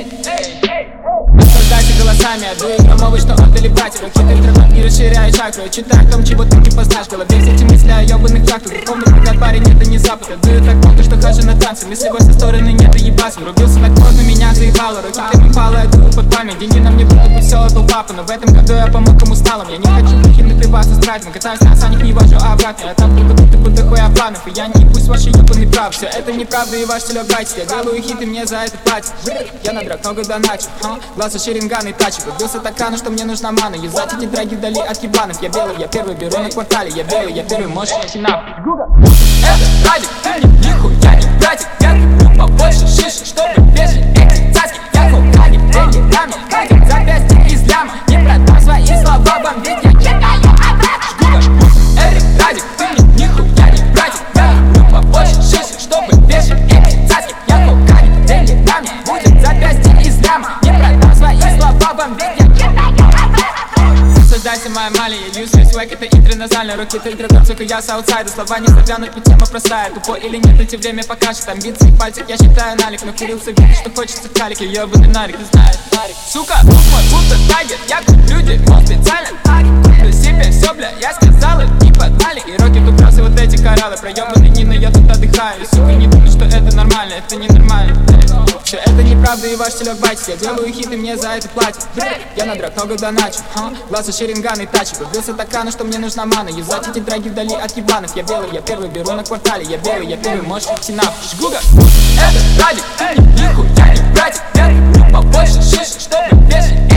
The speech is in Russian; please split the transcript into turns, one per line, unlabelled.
Наслаждайся голосами, отдаю громовый, что отдали братья. Руки ты интернет, не расширяй чакру. Я читаю о том, чего ты не познаешь. В голове все эти мысли о ёбаных трактах. Духовный взгляд, парень, это не запад. Отдаю так много, что хожу на танцы. Мысли во все стороны, нет, доебаться. Врубился так поздно, меня заебало. Руки ты попала, я думаю под память. Деньги на мне будто бы все отдал папа. Но в этом году я помог кому сталом. Я не хочу выкинуть прибаться с тратом. Катаюсь на санях, не вожу обратно. Я там только будто бы дохуя планов. И я не пусть ваши ёбаный прав. Все это неправда и ваш телек байтит. Я делаю хиты, мне за это платят. Я на драк много доначу. Глаза шеринганы тачи. Выбился так рано, что мне нужна мана. Юзать эти драги вдали от ебланов. Я белый, я первый, беру на квартале. Я белый, я первый, можешь идти нахуй. Это радик, ты нихуя не братик. Я люблю побольше шиши, чтобы бешить эти цаски. Я хукаги, деньги, рами, кагом запястье из ляма. Не продам свои слова вам, ведь я читаю обратно. Это радик, ты нихуя не братик. Я люблю побольше шиши, чтобы бешить эти цаски. Я хукаги, деньги, рами, будет запястье из ляма. Не продам свои слова вам, ведь я читаю обратно. Наслаждайся, моя мали, я лью свой свэк, это интерназальные руки, ты дракон, сука, я с аутсайда. Слова не заглянут, ведь тема простая. Тупо или нет, эти время покажет. Амбиции в пальцах, я считаю налик. Накурился, видишь, что хочется в калике. Ёбаный нарик, ты знаешь, нарик. Сука, друг мой, будто тагер. Я куплю дерьмо специально. Куплю себе все, бля, я сказал им, не подмали. И роки тут красы, вот эти кораллы. Проёбанный Нина, я тут отдыхаю. И сука, не думай, что это нормально, это ненормально. Все это неправда и ваш телек байтит. Я делаю хиты, мне за это платят. Я на драк много доначу. Глаза шеринганы тачи. Выбился так рано, что мне нужна мана. Юзать эти драги вдали от ебланов. Я белый, я первый, беру на квартале. Я белый, я первый, можешь идти нахуй. Жгуга, это радик, ты нихуя не братик. Я люблю побольше шиши, чтобы бешить